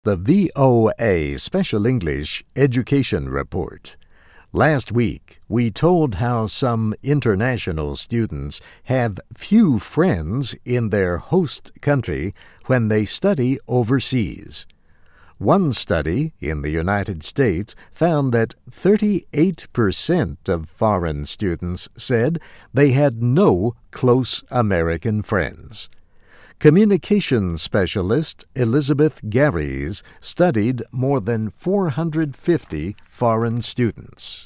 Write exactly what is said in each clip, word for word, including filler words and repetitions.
The V O A Special English Education Report. Last week, we told how some international students have few friends in their host country when they study overseas. One study in the United States found that thirty-eight percent of foreign students said they had no close American friends. Communications specialist Elizabeth Garries studied more than four hundred fifty foreign students.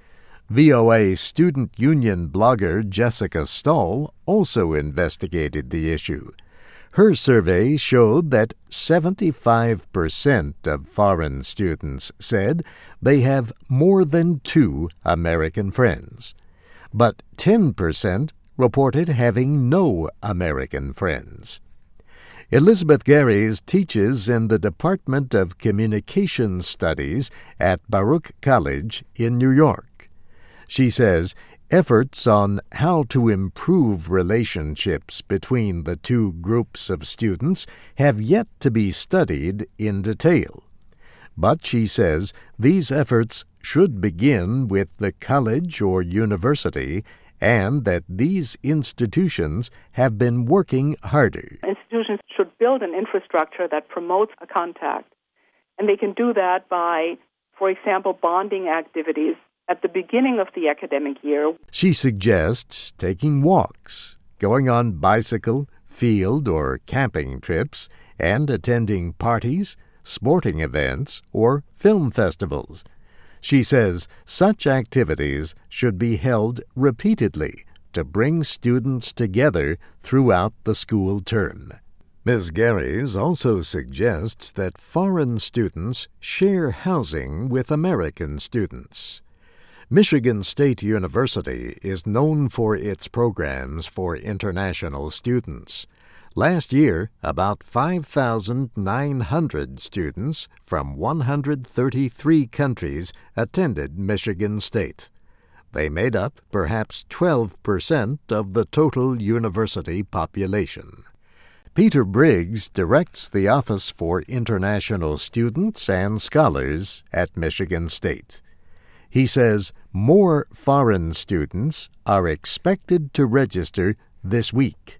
V O A Student Union blogger Jessica Stahl also investigated the issue. Her survey showed that seventy-five percent of foreign students said they have more than two American friends, but ten percent reported having no American friends. Elizabeth Garries teaches in the Department of Communications Studies at Baruch College in New York. She says efforts on how to improve relationships between the two groups of students have yet to be studied in detail. But she says these efforts should begin with the college or university, and that these institutions have been working harder. Institutions should build an infrastructure that promotes a contact, and they can do that by, for example, bonding activities at the beginning of the academic year. She suggests taking walks, going on bicycle, field, or camping trips, and attending parties, sporting events, or film festivals. She says such activities should be held repeatedly to bring students together throughout the school term. Miz Garries also suggests that foreign students share housing with American students. Michigan State University is known for its programs for international students. Last year, about five thousand nine hundred students from one hundred thirty-three countries attended Michigan State. They made up perhaps twelve percent of the total university population. Peter Briggs directs the Office for International Students and Scholars at Michigan State. He says more foreign students are expected to register this week.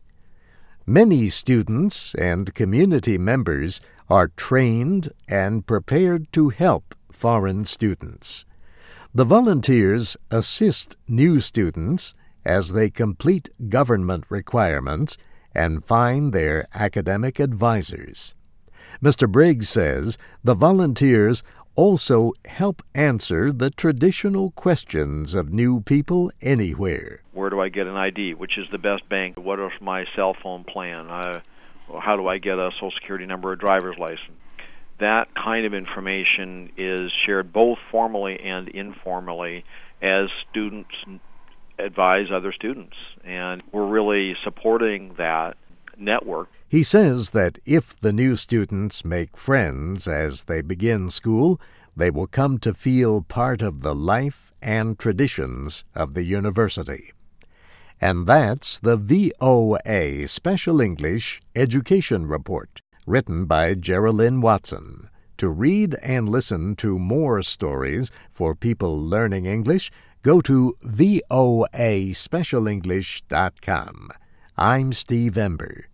Many students and community members are trained and prepared to help foreign students. The volunteers assist new students as they complete government requirements and find their academic advisors. Mister Briggs says the volunteers also help answer the traditional questions of new people anywhere. Where do I get an I D? Which is the best bank? What is my cell phone plan? Uh, how do I get a Social Security number or driver's license? That kind of information is shared both formally and informally as students advise other students. And we're really supporting that network. He says that if the new students make friends as they begin school, they will come to feel part of the life and traditions of the university. And that's the V O A Special English Education Report, written by Geraldine Watson. To read and listen to more stories for people learning English, go to V O A special english dot com. I'm Steve Ember.